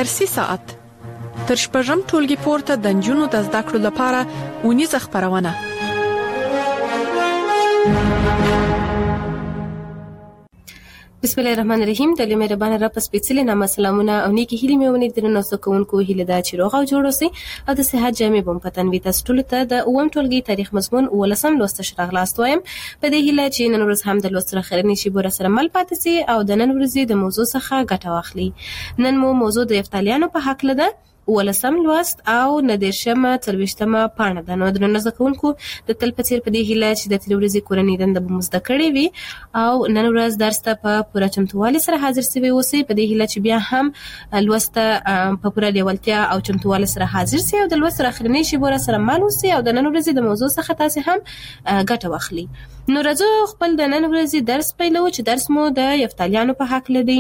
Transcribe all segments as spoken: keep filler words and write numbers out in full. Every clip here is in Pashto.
فارسي ساعت تر شپږم ټولګي پورته د نجونو د زده کړو لپاره ونیزه خپرونه. بسم الله الرحمن الرحیم. د مهربان رب سپیڅلې نامه سلامونه او نیکی هیلې مې ونې درنو سکونکو هیله دا چې روغ او جوړ اوسئ او د صحت جامې بم پتن وي. تاسو ټول ته د اووم ټولګي تاریخ مضمون ولسم لوست شراغلاست وایم. په دې هیله چې نن ورځ هم د لوست سره خیرنی شي بور سره مل پاتې سي او د نن ورځې د موضوع څخه ګټه واخلي. نن مو موضوع د یفتالیانو په حق لده ولسم لوست او ندیرشمه تلويشتمه پاڼه ده. نو د نن زکونکو د تل په څیر په دې هیله چې د تلوريزي کورنۍ دنده به مزده کړې وي او نن ورځ درس ته په پوره چمتووالي سره حاضر سوي اوسئ. په دې هیله چې بیا هم لوست په پوره لیوالتیا او چمتووالي سره حاضر سي او د لوست سره اخرنی شی بور سره مال اوسئ او د نن ورځې د موضوع څخه تاسو هم ګټه واخلي. نو راځو خپل د نن ورځې درس پیلو چې درس مو د یفتالیانو په حق لدی.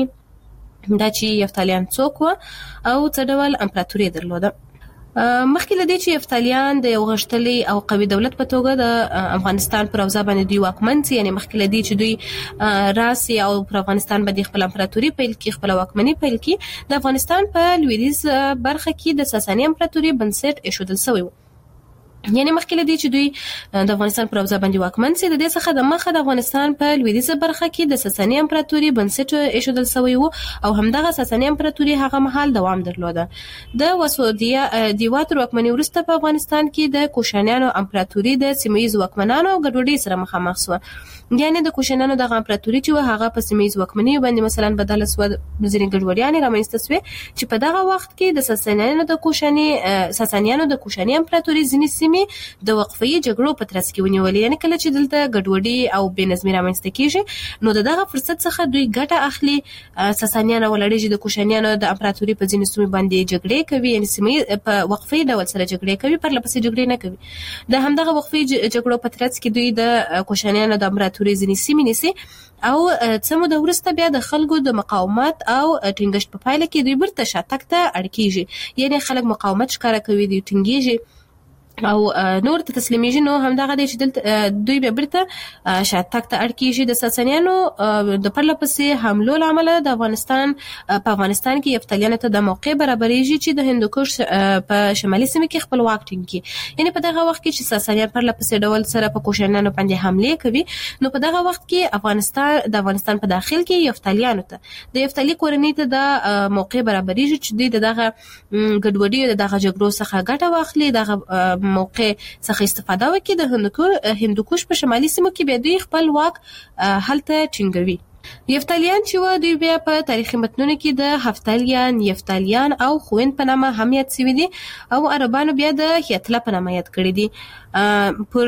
دا چې یفتالیان څوک و او څه ډول امپراتوري درلوده. مخکې له دې چې یفتالیان د یو غښتلي او قوي دولت په توګه د افغانستان پر اوضاع باندې دوی واکمن سي، یعنی مخکې له دې چې دوی راسي او پر افغانستان باندې خپل امپراتوري پیل کړي، خپل واکمني پیل کړي، د افغانستان په لویدیځ برخه کې د ساساني امپراتوري بنسټ ایښودل شوی و. یعنی مخکې له دې چې دوی د افغانستان پر اوضاع باندې واکمن سي، د دې څخه د مخه د افغانستان په لویدیځه برخه کې د ساساني امپراتوري بنسټ ایښودل شوی و او همدغه ساساني امپراتوري هغه مهال دوام درلوده. د وسودیا دیوات واکمنۍ وروسته په افغانستان کې د کوشانیانو امپراتوري د سیمه‌ییز واکمنانو ګډوډۍ سره مخامخ شوه. یعنی د کوشانیانو دغه امپراتوري چې هغه په سیمه‌ییز واکمنۍ باندې مثلا بدله شوه، ځینې ګډوډیانې رامنځته شوې چې په دغه وخت کې د ساسانیانو د کوشاني ساسانیانو د کوشاني امپراتوري ځینې د وقفي جګړو په ترڅ کې ونیولې. یعنی کله چې دلته ګډوډي او بې نظمي رامنځته کیږي نو دغه فرصت څخه دوی ګټه اخلي. ساسانیان ولړي د کوشانیانو د امپراتوري په ځینې سیمو باندې جګړې کوي، یعنی سیمې په وقفي ډول سره جګړې کوي، پر لپسې جګړې نه کوي. د همدغه وقفي جګړو په ترڅ کې دوی د کوشانیانو د امپراتوري ځینې سیمې نیسي او څه موده وروسته بیا د خلکو د مقاومت او ټینګښت په پایله کې دوی بیرته شاتګ ته اړ کیږي. یعنی خلک مقاومت ښکاره کوي، دوی ټینګیږي او نور ته تسلیمیږي. نو همدغه دی چې دلته دوی به بیرته شاتګ ته اړ کیږي. د ساسانیانو د پرله پسې حملو له امله د افغانستان په افغانستان کې یفتالیانو ته د موقع برابرېږي چې د هندوکش په شمالي سیمه کې خپل واک ټینګ کړي. یعنی په دغه وخت کې چې ساسانیان پرله پسې ډول سره په کوشانیانو باندې حمله کوي نو په دغه وخت کې افغانستان د افغانستان په داخل کې یفتالیانو ته د یفتالی کورنۍ ته د موقع برابرېږي چې دوی دغه ګډوډي او دغه جګړو څخه ګټه واخلي، دغه موقع څخه استفاده وکړي، د هندوکش په شمالي سیمو کې به دوی خپل واک هلته ټینګوي. یفتالیان چې و دوی بیا په تاریخي متنونو کې د هفتالیان، یفتالیان او خوین په نامه هم یاد شوي دي او عربانو بیا د هیتله په نامه یاد کړي دي. پر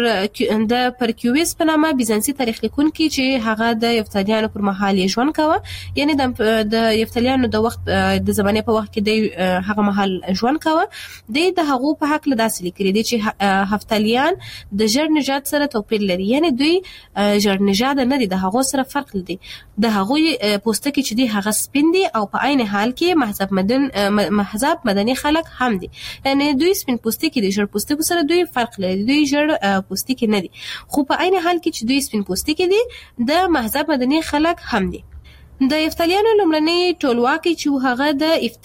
د پرکیویس په نامه بیزانسي تاریخ لیکونکي چې هغه د یفتالیانو پر مهال یې ژوند کاوه، یعنی د یفتالیانو د وخت د زمانې په وخت کې د هغه مهال ژوند کاوه، د هغو په حق له داسې لیکلي دي چې هفتالیان د ژړ نژاد سره توپیر لري. یعنی دوی ژړ نژاد نه دي، د هغو سره فرق لري. د هغوی پوستکي چې دي هغه سپین دي او په عین حال کې مهذب مدن مهذب مدني خلک هم دي. یعنی دوی سپین پوستکي دي، ژړ پوستکو سره دوی فرق لري، دوی ژړ پوستکي نه دي، خو په عین حال کې چې دوی سپین پوستکي دي د مهذب مدني خلک هم دي. د یفتالیانو لومړنی ټولواکي چې هغه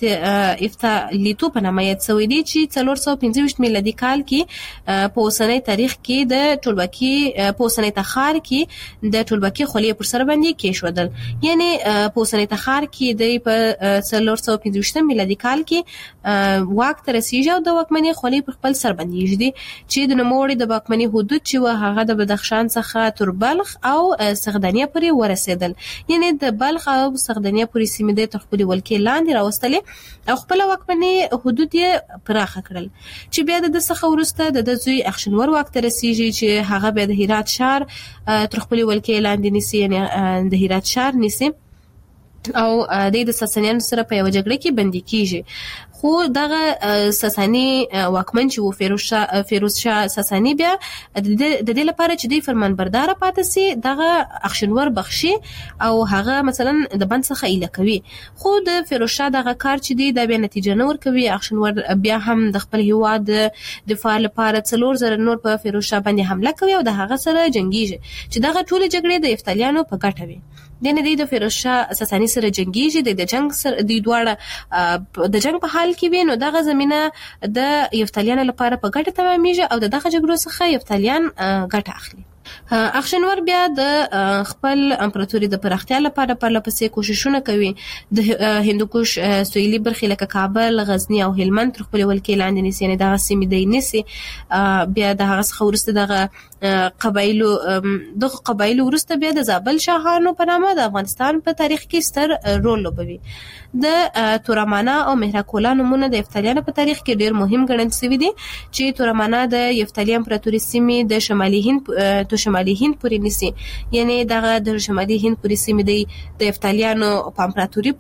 د یفتالیتوب په نامه یاد شوی دی چې څلور سوه پنځه ویشت میلادي کال کې په اوسنۍ تاریخ کې د ټولواکي په اوسنۍ تخار کې د ټولواکي خولې پر سر باندې کېښودل. یعنی په اوسنۍ تخار کې د په څلور سوه پنځه ویشتم میلادي کال کې واک ته رسیږي او د واکمنۍ خولې پر خپل سر باندې ایږدي چې د نوموړي د واکمنۍ حدود چې و هغه د بدخشان څخه تر بلخ او سغدانیه پورې ورسېدل. یعنی د بلخ او سغدانیه پورې سیمې د تر خپلې ولکې لاندې راوستلې او خپل واکمنۍ حدود یې پراخه کړل چې بیا د څخه وروسته د زوی اخشنور واک ته رسیږي چې هغه بیا د هرات ښار تر خپلې ولکې لاندې نیسي، یعنی د هرات ښار نیسي او د د ساسانیانو سره په یو جګړه کې بندي کیږي. خو دغه ساساني واکمن چې و فیروز شاه فیروز شاه ساساني بیا د دې لپاره چې دوی فرمانبردار پاتې سي دغه اخشنور بخشي او هغه مثلا د بند څخه ایله کوي. خو د فیروز شاه دغه کار چې دی د بیا نتیجه نه ورکوي. اخشنور بیا هم د خپل هیواد دفاع لپاره څلور زره نور په فیروز شاه باندې حمله کوي او د هغه سره جنگیږي چې دغه ټول جګړې د یفتلیانو په ګټه وي. د نه دی د فیروز شاه ساساني سره جنگیږي د جنگ سره د دواړه د جنگ په حال کې وي نو دغه زمينه د یفتلیانو لپاره په ګټه تمامېږي او دغه جګړو څخه یفتلیان ګټه اخلي. اخشنور بیا د خپل امپراتوري د پراختیا لپاره پرلپسې کوششونه کوي. د هندوکش سویلي برخې لکه کابل، غزنی او هلمند تر خپل ولکې لاندې نیسي، یعنی دغه سیمې دی نیسي. بیا د هغه څخه وروسته دغه قبایلو دغه قبایلو وروسته بیا د زابل شاهانو په نامه د افغانستان په تاریخ کې ستر رول لوبوي. د تورامانا او مهراکولا نومونه د یفتلیانو په تاریخ کې ډیر مهم ګڼل شوي دي چې تورامانا د یفتلی امپراتوري سیمې د شمالي هند د شمالي هند پورې نیسي، یعنی دغه د شمالي هند پورې سیمې د یفتلیانو په امپراتوري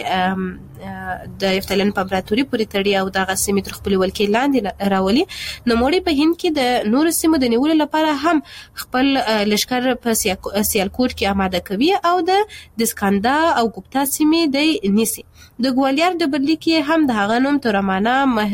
پورې د یفتلیانو په امپراتوري پورې تړي او دغه سیمې تر خپل ولکې لاندې راولي. نوموړي په هند کې د نورو سیمو د نیولو لپاره هم خپل لشکر په سیالکوټ کې آماده کوي او د دسکاندا او ګوپتا سیمې د نیسي. د ګوالیار ډبرلیک کې هم د هغه نوم تورامانا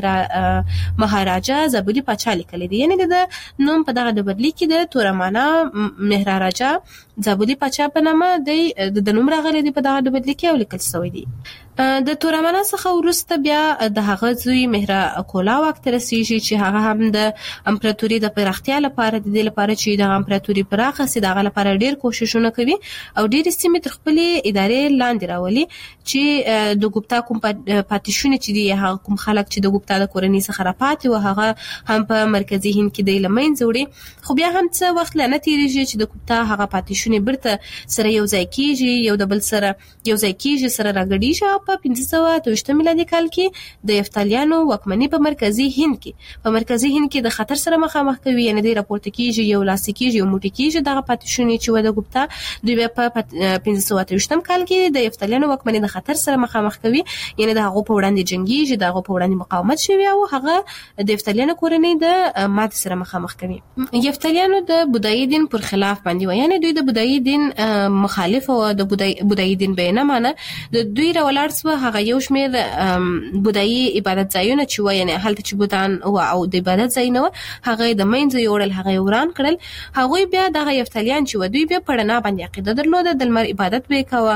مهاراجا زابلی پاچا لیکلی دی، یعنی د نوم په دغه ډبرلیک کې د تورامانا مهاراجا زابلی پاچا په نامه د نوم راغلی دی په دغه ډبرلیک کې او لیکل شوی دی. د تورامانا څخه وروسته بیا د هغه زوی مهراکولا واک ته رسیږي چې هغه هم د امپراتوري د پراختیا لپاره د دې لپاره چې د امپراتوري پراخه سي دغه لپاره ډیر کوششونه کوي او ډیر سیمې تر خپل ادارې لاندې راولي چې د ګوپتا کوم پاتیشونه چې دی هغه کوم خلک چې د ګوپتا د کورنۍ څخه راپاتې و هغه هم په مرکزی هند کې د لمن زوړي. خو بیا هم څه وخت لنه تیریږي چې د ګوپتا هغه پاتیشونه برته سره یو ځای کیږي، یو د بل سره یو ځای کیږي، سره راګډیږي. په پنځه سوه اته ویشت میلادي کال کې د یفتلیانو واکمني په مرکزی هند کې په مرکزی هند کې د خطر سره مخامخ کوي، یعنی د راپورته کیږي یو لاس کیږي یو موټی کیږي دغه پاتیشونه چې و د ګوپتا دوی په پنځه سوه اته ویشت کال کې د یفتلیانو واکمني د خطر سره مخامخ کوي، یعنی د هغه په وړاندې جنگیږي، د هغه په وړاندې مقاومت شوی او هغه د یفتلیانو کورنۍ د مات سره مخامخ کوي. یفتلیانو د بودایی دین پر خلاف باندې و، یعنی دوی د بودایی دین مخالف او د بودایی دین به نه مانه د دوی راولار سو هغه یو شمیر بودایی عبادت ځایونه چې و، یعنی هلته چې بودان او د عبادت ځای نه و هغه د مینځ یوړل هغه وران کړل. هغه بیا د یفتلیان چې و دوی بیا پړنا باندې عقیده درلوده، د لمر عبادت به کوه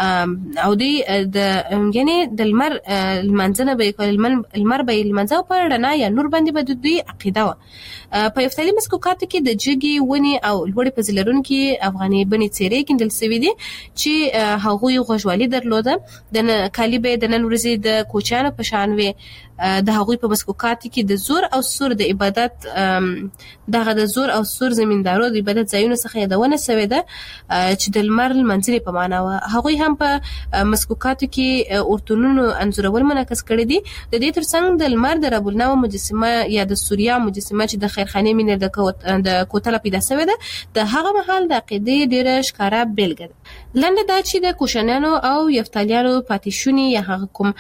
او دوی د یعنی د لمر المنځنه به کول لمر به المنځو پر رڼا یا نور باندې به دوی عقیده و. په یفتلی مسکوکات کې د جګي ونی او لوړې پزلرون کې افغاني بني څیرې کېندل شوی دي چې هغه غوښوالي درلوده. د کالی به د نن ورځې د کوچانو په شان وي. د هغوی په مسکوکات کې د زور او سور د عبادت دغه د زور او سور زمیندارو د عبادت ځایونو څخه یادونه شوې ده چې د لمر منځري په معنا و. هغوی هم په مسکوکات کې اورتونونو انځورول منعکس کړي دي. د دې ترڅنګ د لمر د رب النوم مجسمه یا د سوریا مجسمه چې د خیرخانه مینر د د کوتله پیدا شوې ده د هغه محل د عقیدې ډیره ښکارا بیلګه ده. لنډه دا چې د کوشانیانو او یفتلیانو پاتیشونی یا هغه کوم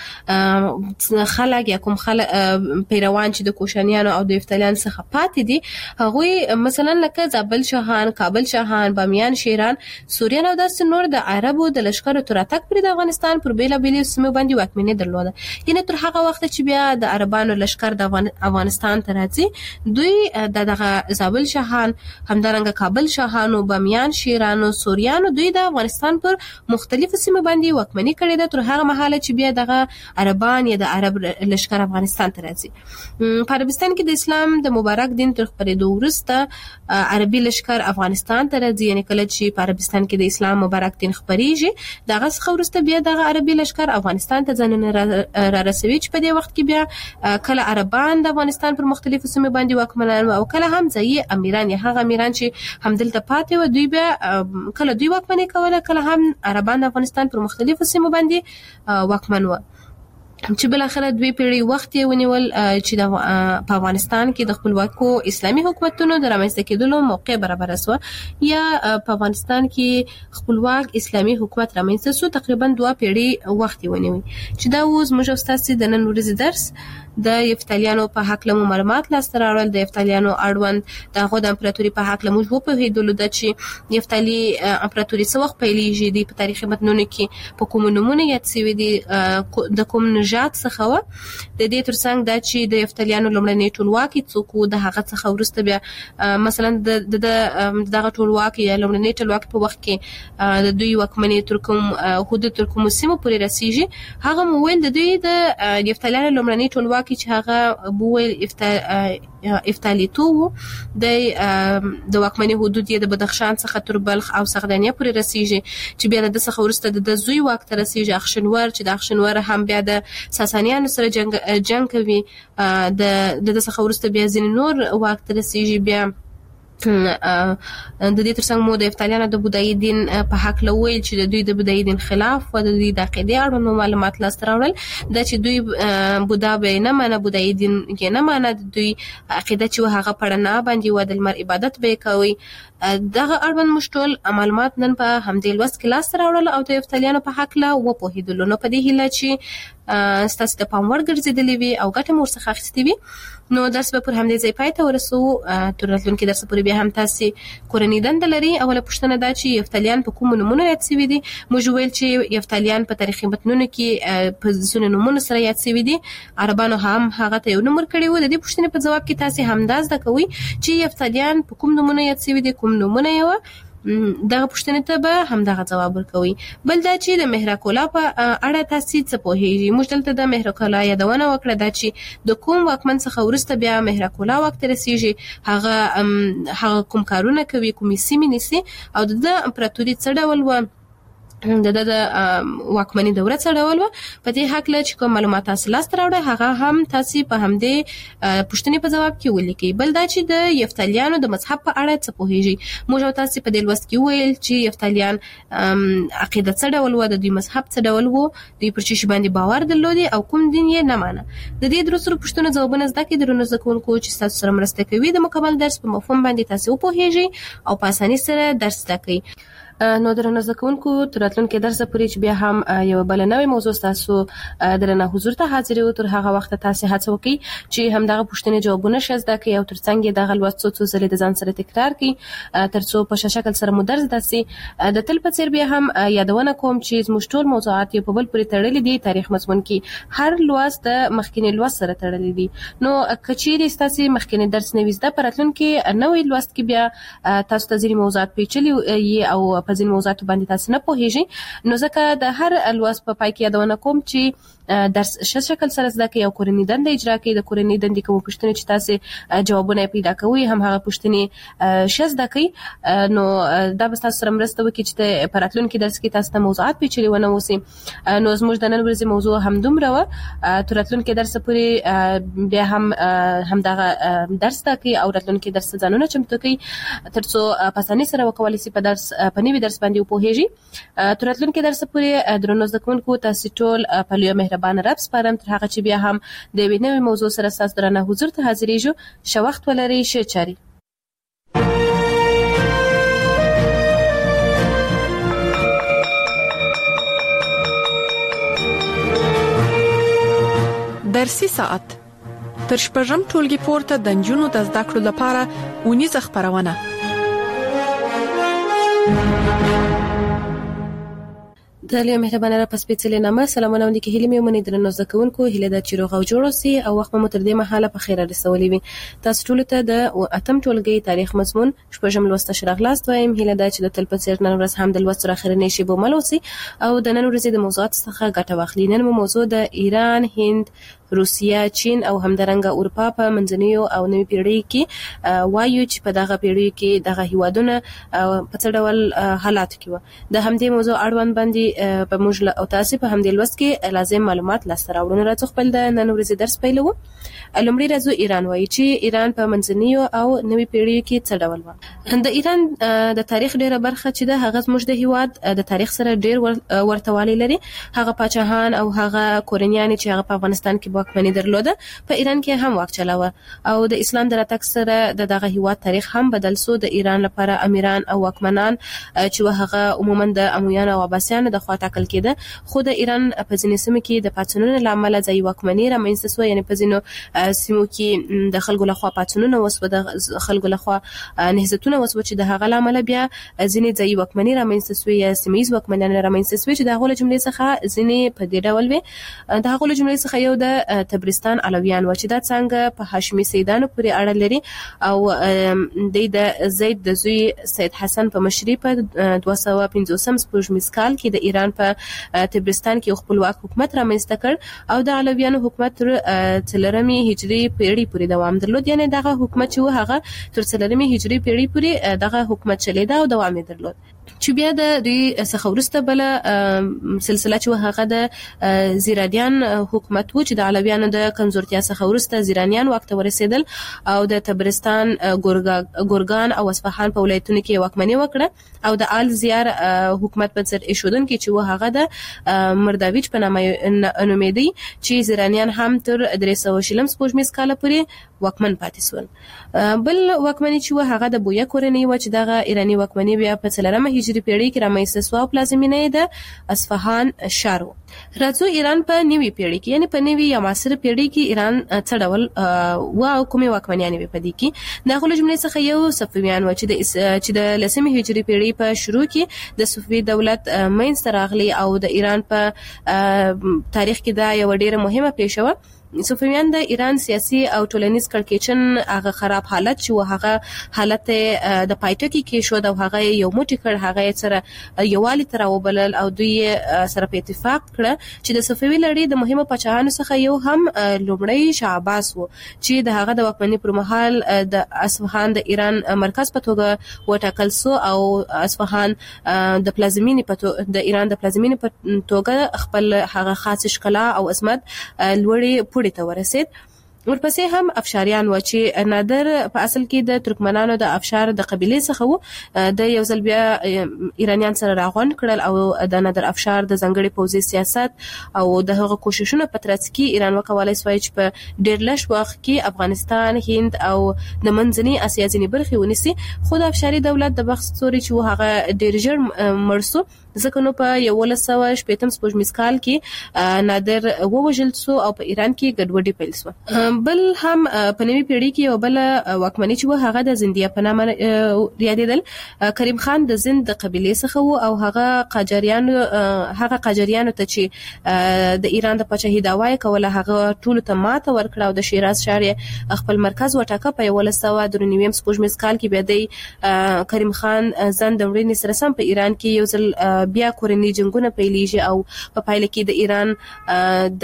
خلک یا کوم خلک پیروان چې د کوشانیانو او د یفتلیانو څخه پاتې دي هغوی مثلا لکه زابل شاهان، کابل شاهان، بامیان شیران، سوریان او داسې نور د عربو د لشکرو تر اتک پر د افغانستان پر بیلابیلو سیمو باندې واکمني درلوده. یعنی تر هغه وخت چې بیا د عربانو لشکر د افغانستان ته راځي دوی د دغه زابل شاهان همدارنګه کابل شاهانو، بامیان شیرانو، سوریانو دوی د افغانستان پر مختلفو سیمو باندې واکمني کړې ده تر هغه مهاله چې بیا دغه عربان یا د عرب لشکر افغانستان ته راځي. په عربستان کې د اسلام د مبارک دین تر خپرېدو وروسته عربي لشکر افغانستان ته راځي، یعنی کله چې په عربستان کې د اسلام مبارک دین خپرېږي دغه څخه وروسته بیا دغه عربي لشکر افغانستان ته ځانونه را رسوي چې په دې وخت کې بیا کله عربان د افغانستان پر مختلفو سیمو باندې واکمنان او کله هم ځایي امیران یا هغه امیران چې همدلته پاتې و دوی بیا کله دوی واکمني کوله کله هم عربان د افغانستان پر مختلفو سیمو باندې واکمن و. چې بل اخر دوی پیړۍ وخت یې ونیول چې د په افغانستان کې د خپلواکو اسلامي حکومتونو د رامنځته کېدلو موقع برابر شو یا په افغانستان کې خپلواک اسلامي حکومت رامنځته شو تقریبا دوه پیړۍ وخت یې ونیول چې دا اوس موږ استاد د نن ورځې درس د یفتالیانو په حق له معلومات لاسته راوړل د یفتالیانو اړوند دغه د امپراتوري په حق له موږ په هیدلو د چې یفتالی امپراتوري څو وخت پیلېږي د تاریخي متنونو کې په کوم نمونه یاد سوي دي د کوم نژاد څخه و د دې ترڅنګ دا چې د یفتالیانو لومړنی ټولواکي څوک د هغه څخه ورسته بیا مثلا د دغه ټولواکي یا لومړنی ټولواکي په وخت کې د دوی واکمنۍ تر کوم حدود تر کوم سیمه پورې رسیږي هغه مویل د دوی د یفتالیانو لومړنی ټولواکي چې هغه بویل افتالیتو د د واکمنۍ حدود یې د بدخشان څخه تر بلخ او سغدانیه پورې رسیږي چې بیا د څخه ورسته د زوی واک ته رسیږي اخشنور چې د اخشنور هم بیا د ساسانیانو سره جنگ جنگ کوي د د څخه ورسته بیا ځین نور واک ته رسیږي بیا د دې ترڅنګ مو د یفتالیانو د بودایي دین په حق لویل چې د دوی د بودایي دین خلاف او د دوی د عقیدې اړوند معلومات لاسته راوړل د چې دوی بودا به نه مانه بودایي دین کې نه مانه دوی عقیده چې هغه پړنا باندې و د لمر عبادت به کوي دغه اړوند مشټول معلومات نن په همدې لوست کې لاسته راوړل او د یفتالیانو په حق لا و په هیدلو نو په دې هیله چې ستاسو د پام وړ ګرځېدلې وي او ګټه مور څخه اخیستې وي نو درس به پر همدې ځای پای ته ورسو تر راتلونکي درس پورې بیا هم تاسو کورنۍ دنده لري اوله پوښتنه دا چې یفتالیان په کوم نمونه یاد شوي دي موږ ویل چې یفتالیان په تاریخي متنونو کې په ځینو نمونه سره یاد شوي دي عربانو هم هغه ته یو نمبر کړی و د دې پوښتنې په جواب کې تاسو همداز د کوي چې یفتالیان په کوم نمونه یاد شوي دي کوم نمونه یې دغه پوښتنې ته به همدغه جواب ورکوي بل دا چې د مهرکولا په اړه تاسو څه پوهیږئ موږ دلته د مهرکولا یادونه وکړه دا چې د کوم واکمن څخه ورسته بیا مهرکولا وخت رسیږي هغه هغه کوم کارونه کوي کومې سیمې نیسي او د امپراتوري څه ډول و د د واکمنۍ دوره څه ډول و په دې حق له چې کوم معلومات تاسو لاسته راوړئ هغه هم تاسو په همدې پوښتنې په جواب کې ولیکئ بل دا چې د یفتالیانو د مذهب په اړه څه پوهیږئ موږ تاسو په دې لوست کې ویل چې یفتالیان عقیده څه ډول و د دوی مذهب څه ډول و دوی پر چی باندې باور درلودي او کوم دین یې نه مانه د دې درسره پوښتنه جوابونه زده کړئ درنو زکونکو چې تاسو سره مرسته کوي د مکمل درس په مفهوم باندې تاسو پوهیږئ او په اسانۍ سره درس زده کړئ نو درنو زکونکو تر راتلونکي درس پورې چې بیا هم یو بل نوې موضوع تاسو درنه حضور ته حاضر یو تر هغه وخت تاسو هڅه وکړئ چې هم دغه پوښتنې جوابونه شزده کړئ او ترڅنګ دغه لوست څو څو ځله د ځان سره تکرار کړئ ترڅو په شکل سره مو درس داسي د تل په څیر بیا هم یادونه کوم چې زموږ ټول موضوعات په بل پورې تړلې دي تاریخ مضمون کې هر لوست د مخکینی لوست سره تړلې دي نو کچېری تاسو مخکینی درس نوې زده پراتلونکي نوې لوست کې بیا تاسو ته ځینې موضوعات پیچلي او په ځینې موضوعات باندې تاسو نه پوهیږئ نو ځکه د هر لوست په پای کې یادونه کوم چې درس ش شکل سره زده کوي او کورنۍ دنده اجرا کوي د کورنۍ دندې کوم پوښتنې چې تاسو جوابونه پیدا کوي هم هغه پوښتنې ش زده کوي نو دا به تاسو سره مرسته وکړي چې په راتلونکي درس کې تاسو ته موضوعات پیچلي ونه وسی نو زموږ د نن ورځې موضوع هم دومره و تر راتلونکي درس پورې بیا هم هم دغه درس زده کوي او راتلونکي درس ځانونه چمتو کوي ترڅو په اسانۍ سره وکولای شي په درس په نوي درس باندې وپوهیږي تر راتلونکي درس پورې درنو زده کوونکو تاسو ټول په لوی مهربان رب سپارم تر هغه چې بیا هم د یوې نوې موضوع سره تاسو درنه حضور ته حاضرېږو ښه وخت ولرئ ښه چاري درسي ساعت تر شپږم ټولګي پورته د نجونو د زده کړو لپاره اونیزه خبرونه د لوی مهربانه را پس پیڅلې نامه سلامونه ولې کې هلي مې مونږ درنو زکونکو هله د چیرغ او جوړو سي او وخت مو تر دې مهاله په خیره رسولې وي تاسو ټول ته د اتم ټولګي تاریخ مضمون شپږم لوست شرغلاست وایم هله د چې د تل په څیر نن ورځ هم د لوست اخرنی شی بو ملوسي او د نن ورځې د موضوعات څخه ګټه واخلي نن مو موضوع د ایران هند روسیا چین او همدارنګه اروپا په منځنیو او نوي پیړۍ کې وایو چې په دغه پیړۍ کې دغه هیوادونه په څه ډول حالات کې و د همدې موضوع اړوند باندې په موږ او تاسو په همدې لوست کې لازم معلومات لاسته راوړو. راځو خپل د نن ورځې درس پیلوو. لومړی راځو ایران وایي چې ایران په منځنیو او نوي پیړیو کې څه ډول و. د ایران د تاریخ ډیره برخه چې ده هغه زموږ د هیواد د تاریخ سره ډیر ورته والی لري. هغه پاچاهان او هغه کورنیان چې هغه په افغانستان کې واکمني درلوده په ایران کې هم واک چلاوه او د اسلام د راتګ سره د دغه هیواد تاریخ هم بدل سو. د ایران لپاره امیران او واکمنان چې هغه عموما د امویانو او عباسیانو د خوا ټاکل کېده، خو د ایران په ځینې سیمو کې د پاڅونونو لامل ځای واکمني رامنځته شو. یعنی په ځینو سیمو کې د خلکو لخوا پاڅونونه وسو، د خلکو لخوا نهضتونه وسو چې د هغه لامل بیا ځینې ځای واکمني رامنځته شو یا سیمایي واکمني رامنځته شو چې د هغه جملې څخه ځینې په دې ډول وي. د هغه جملې څخه یو د تبرستان علویان و چې دا څنګه په هاشمي سیدانو پورې اړه لري او د زید د زوی سید حسن په مشرۍ په دوه سوه پنځوسم سپوږمیز کال کې د ایران په تبرستان کې خپلواک حکومت رامنځته کړ او د علویانو حکومت تر څلورمې هجري پیړۍ پورې دوام درلود. یعنی دغه حکومت چې هغه تر څلورمې هجري پیړۍ پورې دغه حکومت چلیدا او دوام درلود. چې بیا د دوی څخه ورسته بل سلسله چې هغه د زیرادیان حکومت و چې د علویانو د کمزورتیا څخه ورسته زیرانیان وخت ورسېدل او د تبرستان ګورګان او اصفهان په ولایتونو کې واکمني وکړه او د آل زیار حکومت په سر ایښودونکي چې هغه د مرداویچ په نامه نومېدی چې زیرانیان هم تر درې سوه شلم سپوږمیز کال پورې واکمن پاتې شول. بل واکمني چې هغه د بویا کورنۍ و چې دغه ایرانی واکمني بیا په څلورمه هجري پیړۍ کې رامنځته شوه او پلازمینه یې د اصفهان ښار و. راځو ایران په نوي پیړۍ کې یعنی په نوي یا معاصره پیړۍ کې ایران څه ډول و او کومې واکمنیانې وې په دې کې. د هغو جملې څخه یو صفویان و چې د چې د لسمې هجري پیړۍ په شروع کې د صفوي دولت منځته راغلی او د ایران په تاریخ کې دا یو ډیره مهمه پیښه وه. صفویان د ایران سیاسي او ټولنیز کړکېچن هغه خراب حالت چې هغه حالت د پایټکی کې شو د هغه یو موټی کړ هغه سره یوالي تر وبلل او دوی سره په اتفاق کړ چې د صفوي لړۍ د مهمه پاچاهانو څخه یو هم لومړی شاه عباس و چې د هغه د واکمنۍ پر مهال د اصفهان د ایران مرکز په توګه وټاکل شو او اصفهان د پلازمینې په د ایران د پلازمینې په توګه خپل هغه خاص ښکلا او عظمت لوړې ته ورسید. ورپسې هم افشاریان و چې نادر په اصل کې د ترکمنانو د افشار د قبیلې څخه و. د یو ځل بیا ایرانیان سره راغونډ کړل او د نادر افشار د ځانګړي پوځي سیاست او د هغه کوششونو په ترڅ کې ایران وکولای شو چې په ډېر لږ وخت کې افغانستان، هند او د منځنۍ اسیا ځینې برخې ونیسي. خو د افشاري دولت د بخت ستوري چې هغه ډېر ژر مړ شو ځکه نو په یولس سوه شپېتم سپوږمیز کال کې نادر ووژل شو او په ایران کې ګډوډي پیل شوه. بل هم په نوي پیړۍ کې یو بل واکمني چې هغه د زندیه په نامه یادېدل. کریم خان د زند د قبیلې څخه و او هغه قاجاریانو هغه قاجاریانو ته چې د ایران د پاچاهۍ دعوا یې کوله هغه ټولو ته ماته ورکړه او د شیراز ښار یې خپل مرکز وټاکه. په یولس سوه درې نوي سپوږمیز کال کې بیا د کریم خان زند د مړینې سره سم په ایران کې یو ځل بیا کورنۍ جنگونه پیلېږي او په پایله کې د ایران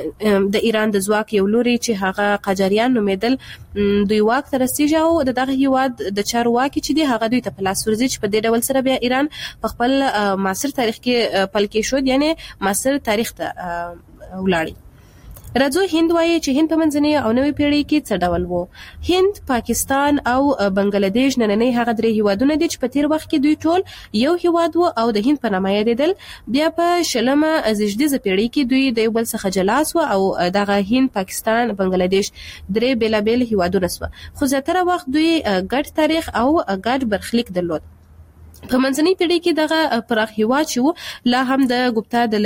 د د ایران د ځواک یو لوري چې هغه قاجاریان نومېدل دوی واک ته رسیږي او د دغه هیواد د چارواکي چې دی هغه دوی ته په لاس ورځي چې په دې ډول سره بیا ایران په خپل معاصر تاریخ کې پل کې شو یعنی معاصر تاریخ ته ولاړی. راځو هند وایي چې هند په منځنۍ او نوې پیړۍ کې څه ډول وو. هند، پاکستان او بنگلاديش نننۍ هغه درې هیوادونه دي چې په تیر وخت کې دوی ټول یو هیواد وو او د هند په نامه یادېدل. بیا په شلمه زیږدیزه پیړۍ کې دوی د یو بل څخه جلا شو او دغه هند، پاکستان، بنگلاديش درې بیلابیل هیوادونه شو. خو زیاتره وخت دوی ګډ تاریخ او ګډ برخلیک درلود. په منځنۍ پیړۍ کې دغه پراخ هیواد چې لا هم د ګپتا د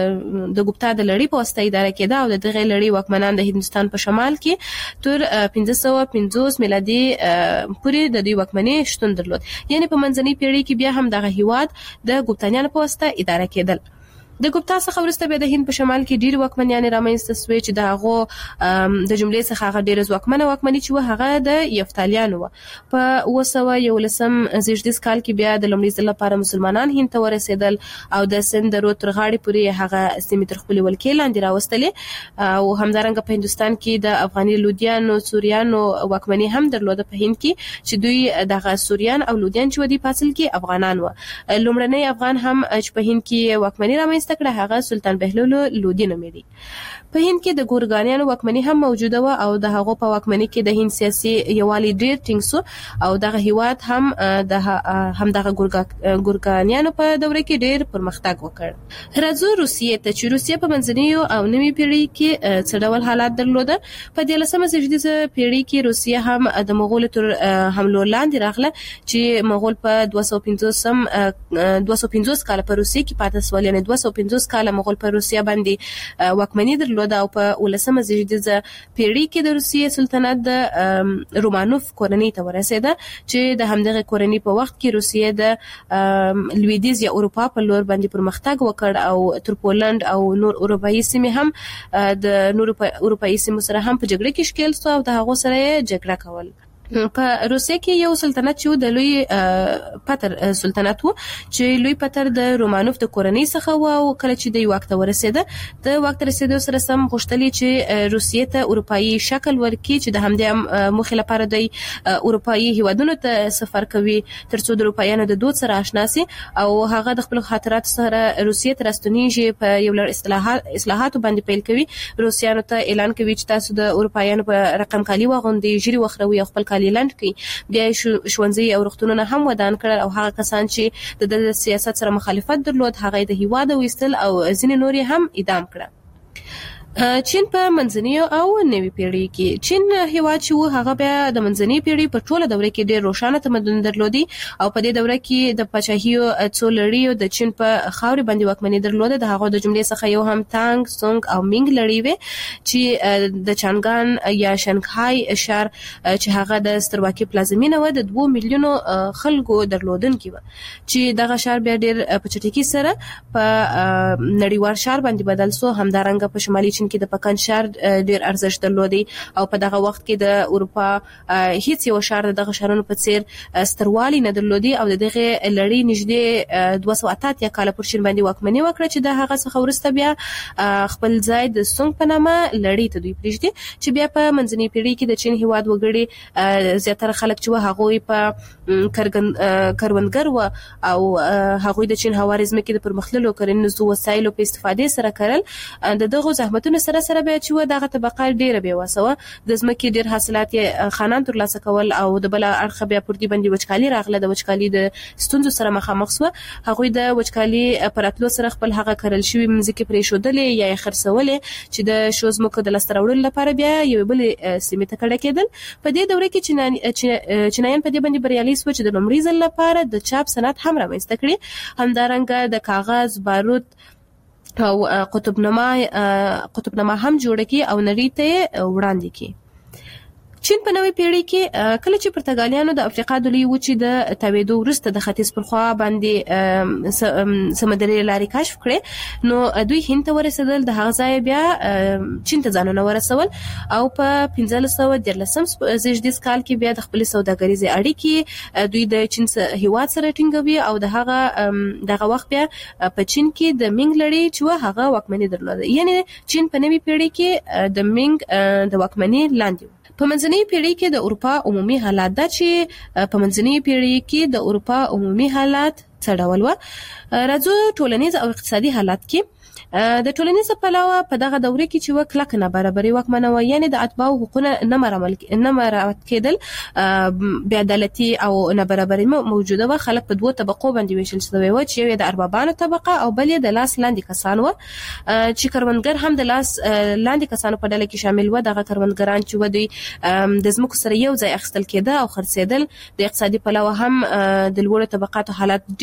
د ګپتا د لړۍ په واسطه اداره کېده او د دغه لړۍ واکمنان د هندستان په شمال کې تر پنځه سوه پنځوس میلادي پورې د دوی واکمنۍ شتون درلود. یعنی په منځنۍ پیړۍ کې بیا هم دغه هیواد د ګپتانیانو په واسطه اداره کېدل. د ګوپتا څخه وروسته بیا د هند په شمال کې ډېر واکمنیان رامنځته شوې چې د هغو د جملې څخه هغه ډېر ځواکمنه واکمني چې هغه د یفتالیانو و. په اوه سوه یولسم زیږدیز کال کې بیا د لومړي ځل لپاره مسلمانان هند ته ورسېدل او د سند د رود تر غاړې پورې هغه سیمې تر خپلې ولکې لاندې راوستلې او همدارنګه په هندستان کې د افغاني لودیانو سوریانو واکمني هم درلوده په هند کې چې دوی دغه سوریان او لودیان چې ودی پاتل کې افغانان و. لومړنی افغان هم چې په هند کې واکمني رامنځته کړه هغه سلطان بهلول لودي نومېدی. په هند کې د ګورګانیانو واکمني هم موجوده و او د هغو په واکمني کې د هند سیاسي یوالي ډېر ټینګ شو او دغه هیواد هم د هم دغه ګورګانیانو په دوره کې ډېر پرمختګ وکړ. راځو روسیې ته چې روسیې په منځنیو او نوي پیړۍ کې څه ډول حالات درلوده. په دیارلسمه زیږدیزه پیړۍ کې روسیه هم د مغولو تر حملو لاندې راغله چې مغول په دوه سوه پنځوسم دوه سوه پنځوس کال په روسیې کې پاتې شول، یعنې دوه سوه پنځوس کال مغول په روسیه باندې واکمني درلوده او په ولسمه زیږدیزه پیړۍ کې د روسیې سلطنت د رومانوف کورنۍ ته ورسېده چې د همدغه کورنۍ په وخت کې روسیې د لویدیځ یا اروپا په لور باندې پرمختګ وکړ او تر پولند او نور اروپایي سیمې هم د نور اروپایي سیمو سره هم په جګړه کې ښکېل شو او د هغو سره یې جګړه کول. په روسیه کې یو سلطنت چې د لوی پتر سلطنت وو چې لوی پتر د رومانوف د کورنۍ څخه و او کله چې د واک ته ورسېده د واک ته رسېدو سره سم غوښتل چې روسیې ته اروپایي شکل ورکړي چې د همدې موخې لپاره د اروپایي هیوادونو ته سفر کوي ترڅو د اروپایانو د دود سره آشنا شي او هغه د خپل خاطرات سره روسیې ته راستنیږي په یو لړ اصلاحات اصلاحاتو باندې پیل کوي. روسیانو ته اعلان کوي چې تاسو د اروپایانو په رقم کالي واغوندئ، ژیړي وخروي او خپل لاند کی بیا ښوونځي او روغتونونه هم ودان کړل او هغه کسان چې د سیاست سره مخالفت درلود هغه د هیواد وستل او ځینې نور هم اعدام کړل. چین په منځنیو او نوي پیړۍ کې چین هیواد چې و هغه بیا د منځنۍ پیړۍ په ټوله دوره کې ډېر روښانه تمدن درلودي او په دې دوره کې د پاچاهیو څو لړیو د چین په خاورې باندې واکمني درلوده. د هغو د جملې څخه یو هم تانګ، سونګ او مینګ لړۍ وې چې د چانګان یا شنګهای ښار چې هغه د سترواکي پلازمینه و د دوه میلیونو خلکو درلودونکي و چې دغه ښار بیا ډېر په چټکۍ سره په نړیوال ښار باندې بدل شو. همدارنګه په شمالي چین کې د پکن ښار ډېر ارزښت درلودي او په دغه وخت کې د اروپا هیڅ یو ښار دغه ښارونو په څیر ستروالی نه درلودي او د دغه لړۍ نږدې دوه سوه اته اتیا کاله پر چین باندې واکمني وکړه چې د هغه څخه وروسته بیا خپل ځای د سونګ په نامه لړۍ ته دوی پرېږدي چې بیا په منځنۍ پیړۍ کې د چین هیواد وګړي زیاتره خلک چې هغوی په کروندګر و او هغوی د چین هواري ځمکې د پرمختللو کرنیزو وسایلو په استفادې سره کرل. د دغو زحمتونو سره سره بیا چې و دغه طبقه ډیره بې وسه وه، د ځمکې ډیر حاصلات یې خانان ترلاسه کول او د بل اړخه بیا پر دې باندې وچکالي راغله. د وچکالي د ستونزو سره مخامخ شوه. هغوی د وچکالي پر راتلو سره خپل هغه کرل شوي مځکې پرېښودلې یا یې خرڅولې چې د شو ځمکو د لاسته راوړلو لپاره بیا یوې بلې سیمې ته کډه کېدل. په دې دوره کې چینایان په دې باندې بریالي شوه چې د لومړي ځل لپاره د چاپ صنعت هم رامنځته کړي. همدارنګه د کاغذ، بارود او قطبنما قطبنما هم جوړ کی او نړۍ ته وړاندې کی. چین په نوې پیړۍ کې کله چې پرتګالیانو د افریقا د لوی وچې د تاوېدو وروسته د ختیځ پر خوا باندې سمندري لارې کشف کړې نو دوی هند ته ورسېدل. د هغه ځای بیا چین ته ځانونه ورسول او په پنځلس سوه دیارلسم زیږدیز کال کې بیا د خپلې سوداګریزې اړیکې دوی د چین هیواد سره ټینګوي او د هغه دغه وخت بیا په چین کې د مینګ لړۍ چې هغه واکمني درلوده. یعنې چین په نوې پیړۍ کې د مینګ د واکمني لاندې. په منځنۍ پیړۍ کې د اروپا عمومي حالات دا چې په منځنۍ پیړۍ کې د اروپا عمومي حالات څه ډول و. راځو ټولنیز او اقتصادي حالات کې د ټولنیز پلوه په دغه دوره کې چې وکړه نابرابري واکمنه و، یعنی د اتباعو حقوقونه نه مراعات نه مراعات کېدل، بې عدالتي او نابرابري موجوده و. خلک په دوه طبقو باندې ویشل شوي و چې یو د اربابانو طبقه او بل د لاس لاندې کسان و چې کروندګر هم د لاس لاندې کسانو په ډله کې شامل و. دغه کروندګران چې و دوی د ځمکو سره یو ځای اخیستل کېده او خرڅېدل. د اقتصادي پلوه هم د لوړو طبقاتو حالات ډېر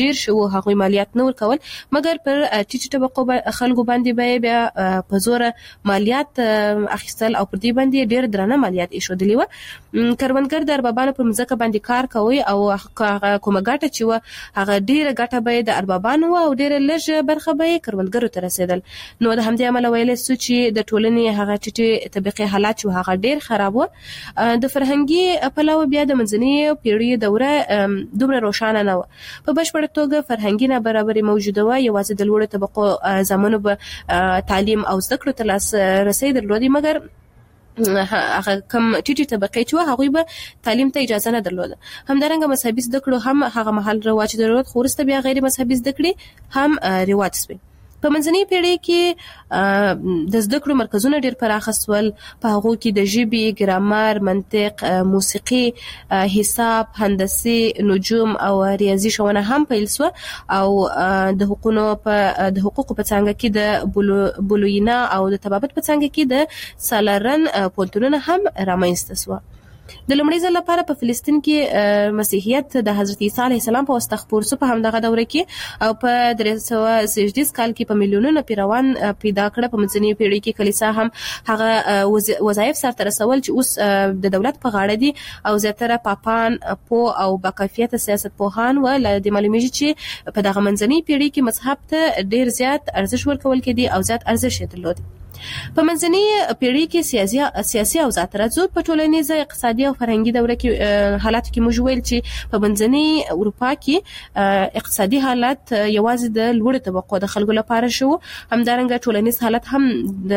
ډیر شو هغه مالیات نه ورکول مګر پر ټیټ طبقو خلکو باندې به بیا په زور مالیات اخیستل او پر دې باندې ډیر درنه مالیات ایښودلې و کروندګر د اربابانو په ځمکه باندې کار کوي او هغه کومه ګټه چې و هغه ډیره ګټه به د اربابانو او ډیره لږ برخه به کروندګرو ته رسیدل نو د همدې عمل ویلې سو چې د ټولنې هغه ټیټ طبقه حالات چې هغه ډیر خراب و د فرهنګي پلوه بیا د منځنۍ پیړۍ دوره دومره روښانه نه و په بشپړه توګه فرهنګي نابرابري موجوده و یوازې د لوړو طبقو زمونو به تعلیم او زده کړو ته لاس رسي درلودي مګر هغه کم ټیټي طبقه چې هغه به تعلیم ته اجازه نه درلوده همدارنګه مذهبي زده کړو هم هغه محل رواج درلود خو وروسته بیا غیر مذهبي زده کړې هم رواج شوه په منځنۍ پیړۍ کې د زده کړو مرکزونه ډیر پراخ شول په هغه کې د ژبې ګرامر منطق موسیقي حساب هندسي نجوم او ریاضي ښوونه هم پیل شو او د حقوقو په د حقوقو په څنګه کې د بولوینا او د طبابت په څنګه کې د سالارن پونتونونه هم رامنځته شو د لومړي ځل لپاره په فلسطین کې مسیحیت د حضرت عیسی علیه السلام په واسطه خپور شو په همدغه دوره کې او په درې سوه شپږ کال کې په میلیونونو پیروان پیدا کړ په منځنۍ پیړۍ کې کلیسا هم هغه وظایف سره رسول چې اوس د دولت په غاړه دي او زیاتره پاپان پو او باکافیت سیاست پوهان ول د معلومیږي چې په دغه منځنۍ پیړۍ کې مذهب ته ډیر زیات ارزښت ورکول کېدی او زیات ارزښت درلود په منځنۍ پیړۍ کې سیاسي سیاسي او ذات راځو په ټولنیزه اقتصادي او فرهنګي دوره کې حالات کې موږ ویل چې په منځنۍ اروپا کې اقتصادي حالت یوازې د لوړ طبقو د خلکو لپاره شو همدارنګه ټولنیز حالت هم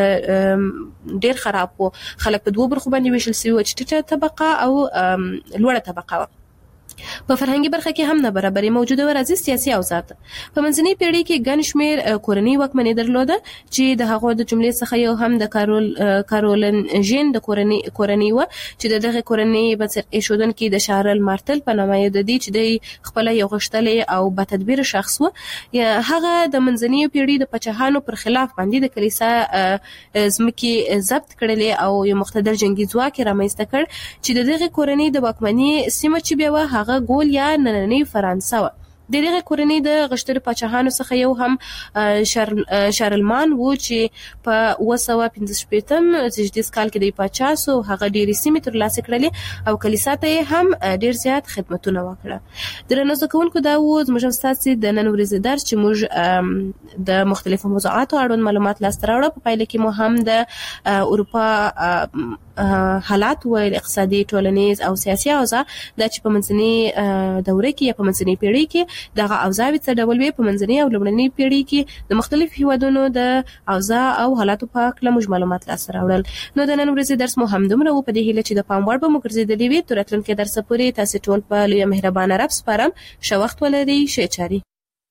د ډیر خراب وو خلک په دوه برخو باندې ویشل شوی و چې ټیټه طبقه او لوړه طبقه په فرهنګي برخه کې هم نابرابري موجوده و راځي سیاسي او ذات په منځنۍ پیړۍ کې ګڼ شمېر کورنۍ واکمنۍ درلوده چې د هغو د جملې څخه یو هم د کارول کارولن ژین د کورنۍ کورنۍ و چې دغه کورنۍ بنسټ ایښودونکي د شارل مارتل په نامه د دې چې د خپل یو غشتلې او با تدبیر شخص و هغه د منځنۍ پیړۍ د پچهانو پر خلاف باندې د کلیسا ځمکې ضبط کړلې او یو مقتدر جنگي ځواک رامنځته کړ چې دغه کورنۍ د واکمنۍ سیمه چې بیا هغه ګول یا نننۍ فرانسه و د دغه کورنۍ د غشتر پاچاهانو څخه یو هم شارلمان وو چې په اوه سوه پنځه شپېتم زیږدیز کال کې د پاچا سو هغه ډېرې سیمې ترلاسه کړلې او کلیسا ته هم ډېر زیات خدمتونه وکړه درنو زده کوونکو دا و زموږ ستاسې د نن ورځې درس چې موږ د مختلفو موضوعاتو اړوند معلومات لاسته راوړو په پایله کې مو هم د اروپا حالات و اقتصادي ټولنیز او سیاسي اوضاع د چې په منځنۍ دوره کې یا په منځنۍ پیړۍ کې دغه اوضاع څه ډول وي په منځنۍ او لومړنۍ پیړۍ کې د مختلف هیوادونو د اوضاع او حالاتو په اړه موږ معلومات لاسته راوړل نو د نن ورځې درس مو هم دومره و په دې هیله چې د پام وړ به مو ګرځېدلی وي تر راتلونکي درس پورې تاسو ټول په لوی مهربانه رب سپارم ښه وخت ولرئ ښه چاري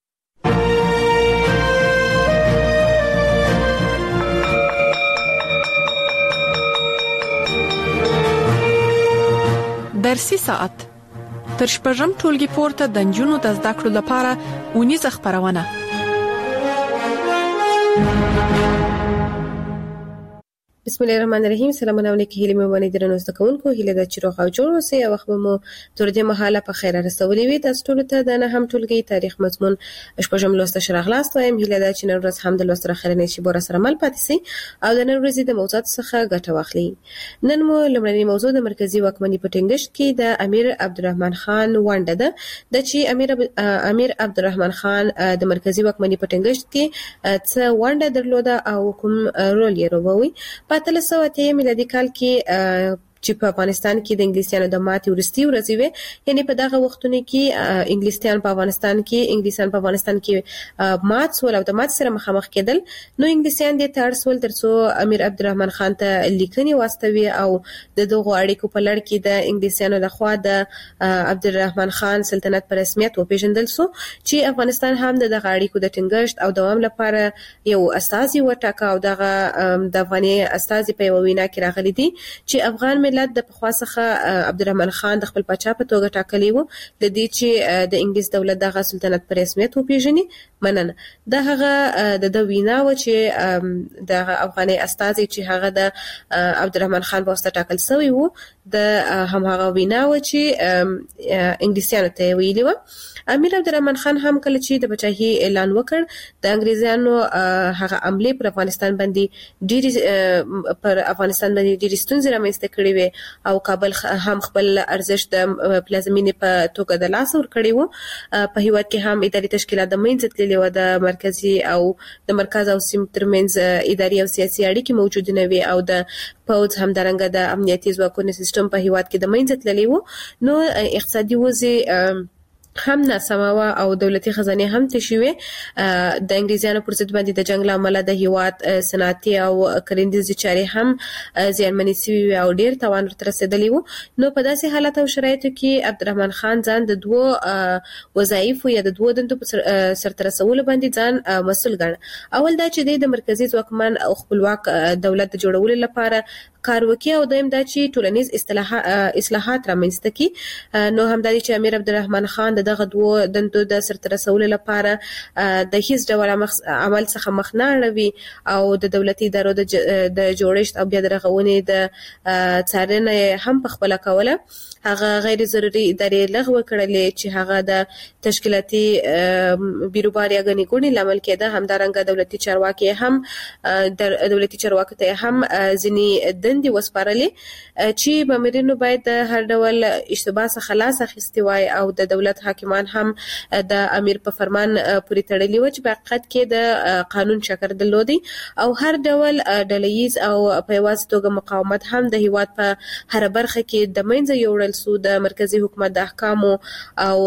درسي ساعت تر شپږم ټولګي پورته د نجونو د زده کړو لپاره اونیزه خپرونه بسم الله الرحمن الرحیم سلام علیکم هیله مې ونی درنو زده کوونکو هیله د چیرو غو جوړ اوسئ او خو مو تر دې مهاله په خیر رسولې وي تاسو ټول ته د نه هم ټولګي تاریخ مضمون شپږم لوست شرغلاست وایم هیله د چینل ورځ هم د لوست راخره نه شي بور سره مل پاتې سي او د نن ورځې د موضوعات څخه ګټه واخلي نن مو لمړنی موضوع د مرکزی واکمنۍ په ټینګښت کې د امیر عبدالرحمن خان ونډه ده د چې امیر امیر عبدالرحمن خان د مرکزی واکمنۍ په ټینګښت کې څه ونډه درلوده او کوم رول یې لوبوي په اتلس سوه اته میلادي کال کې چې په افغانستان کې د انګلیسانو د ماتې ورستي ورځې وي یعنی په دغه وختونو کې انګلیسان په افغانستان کې انګلیسان په افغانستان کې مات سول او د مات سره مخامخ کېدل نو انګلیسان د تارسول ترڅو امیر عبدالرحمن خان ته لیکنې واستوي او د دغه اړیکو په لړ کې د انګلیسانو د خوا د عبدالرحمن خان سلطنت په رسمیت وپیژندل سو چې افغانستان هم د دغه اړیکو د ټینګښت او دوام لپاره یو استازي وټاکه او دغه د افغاني استازي په وینا کې راغلي دي چې افغان ملت د پخوا څخه عبدالرحمن خان د خپل پاچا په توګه ټاکلی وو د دې چې د انګلیس دولت دغه سلطنت په رسمیت وپیژني مننه. د هغه د وینا و چې د افغاني استازي چې هغه د عبدالرحمن خان په واسطه ټاکل شوی وو د هم هغه وینا و چې انګلیسیانو ته ویلي و. امیر عبدالرحمن خان هم کله چې د بچاهي اعلان وکړ د انګریزانو هغه عمله پر افغانستان باندې ډېری پر افغانستان باندې ډېری ستونزې رامنځته کړې وې او کابل هم خپل ارزښت د پلازمینې په توګه د لاس ور کړی وو. په هیواد کې هم اداري تشکیلات د منځ تللي و د مرکزی او د مرکز او سیمه ترمنځ اداري او سیاسي اړیکې موجود نه وي او د پوز هم درنګ د امنیتي ځواکونو سیستم په هیواد کې د منځ تللي وو. نو اقتصادي وضع هم ناسمه او دولتي خزانه هم تشوي. د انګریزانو پر ضد باندې د جنگ لامل د هیواد صنعتي او کرندیزي چارې هم زیانمنې شوي او ډیر توان ورته رسیدلی وو. نو په داسې حالت او شرایطو کې عبدالرحمن خان ځان د دوه وظایف یا د دوه دندو سرته رسولو باندې ځان مسؤل ګڼ. اول دا چې د مرکزی ځواکمن او خپلواک دولت جوړولو لپاره کار وکړي او دویم دا چې ټولنیز اصلاحات رامنځته کړي. نو همداري چې امیر عبدالرحمن خان دغه دوه دندو د سرته رسولو لپاره د هیڅ ډول عمل څخه مخ نه اړوي او د دولتي ادارو د جوړښت او بیا د رغونې د څارنې هم په خپل کوله. هغه غیر ضروري ادارې لغوه کړلې چې هغه د تشکیلاتي بیروبار یا غني ګونی لامل کېده. همدارنګه دولتي چارواکي هم د دولتي چارواکو ته هم ځینی دندې وسپارلې چې مامورینو باید د هر ډول اشتباه څخه خلاص اخیستي وای او د دولت حاکمان هم د امیر په فرمان پورې تړلي و چې په حقیقت کې د قانون شکر درلودي او هر ډول ډلهییز او په یوازې توګه مقاومت هم د هیواد په هر برخه کې د منځه یوړل سو. د مرکزی حکومت د احکامو او